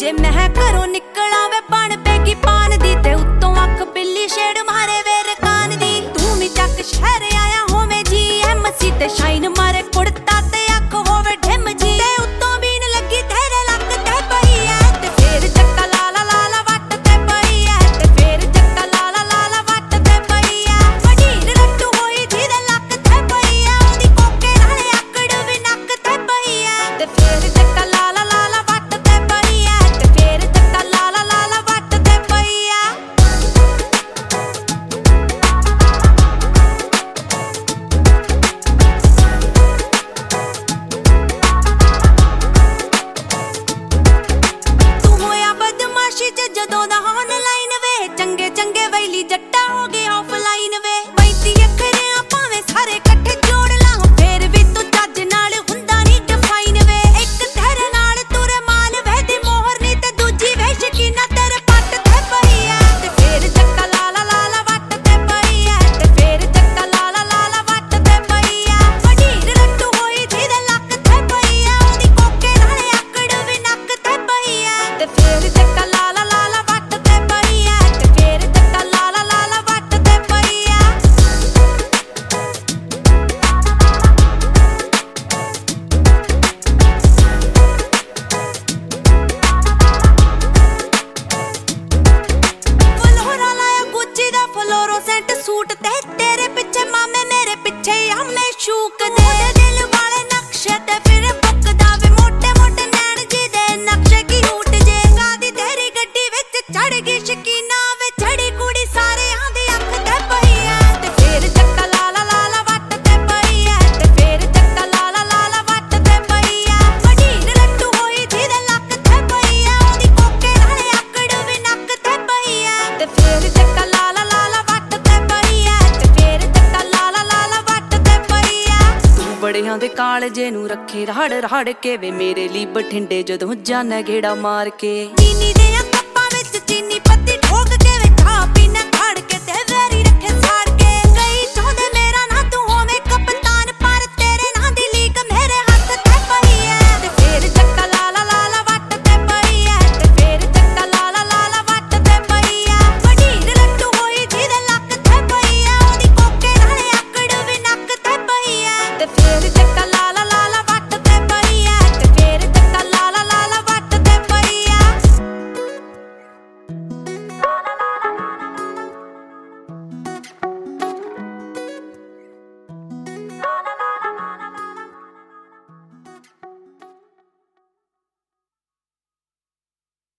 जे मैं घरों निकला वे बन पेगी पान दी ते उत्तों अख बिल्ली छेड़ मारे वे रकान दी। तू भी चक शहर आया होवे GMC ते शाइन मारे कुड़ता ते अख होवे ढिम जी ते उत्तों बीन लगी तेरे लक ते पई है ते फेर चक्का लाला लाला वट ते पई है ते फेर चक्का लाला लाला वट ते पई है। वडीर रट्टू होई जी दे लक ते पई है ओदी कोके नाले आकड़ भी नक ते पई है ते फेर चक्का लाला लाला वट ते पई है ते फेर चक्का लाला लाला वट ते पई है। जदों दा ऑनलाइन वे चंगे चंगे वैली जट्टा हो गए ऑफलाइन वे 35 अखरियां भावें सारे इकट्ठे जोड़ ला फिर भी तू जज नाल हुंदा नहीं डिफाइन वे। एक तेरे नाल तुरे माल वे दी मोहर नहीं ते दूजी वे शकीना तेरे पट ते पई है ते फिर चक्का लाला लाला वट ते पई है ते फिर चक्का लाला लाला वट ते पई है। वडीर रट्टू होई जी दे लक ते पई है ओदी कोके नाले आकड़ भी नक ते पई है ते फिर चक्का लाला सूट ते तेरे पिछे मामे मेरे पिछे हमें शूक दे दिल वाले नक्शे ते फिर बुकदा वे मोटे मोटे नैन जी दे नक्शे की ऊट जे गादी तेरी गड्डी विच चढ़ गई शकीना वे चढ़ी कुड़ी सारे आंदी अख ते पई है ते फिर चक्का लाला लाला वट ते पई है ते फिर चक्का लाला लाला वट ते पई है। वडीर लट्टू होई जी दे लक ते पई है ओदी कोके नाले आकड़ भी नक ते पई है ते फिर चक्का लाला लाला बड़ियां दे कालजे नूं रखे राड़ राड़ के वे मेरे लिए बठिंडे जदों जाना गेड़ा मार के।